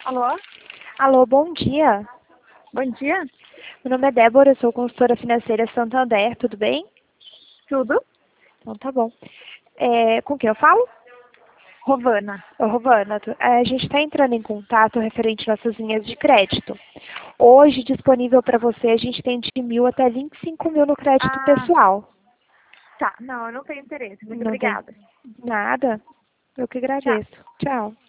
Alô? Alô, bom dia. Bom dia. Meu nome é Débora, eu sou consultora financeira Santander, tudo bem? Tudo? Então tá bom. Com quem eu falo? Rovana. Ô, Rovana, a gente está entrando em contato referente às nossas linhas de crédito. Hoje, disponível para você, a gente tem de 1.000 até 25.000 no crédito Ah, pessoal. tá. Não, eu não tenho interesse. Muito Não tem obrigada. nada? Eu que Tchau. agradeço. Tchau.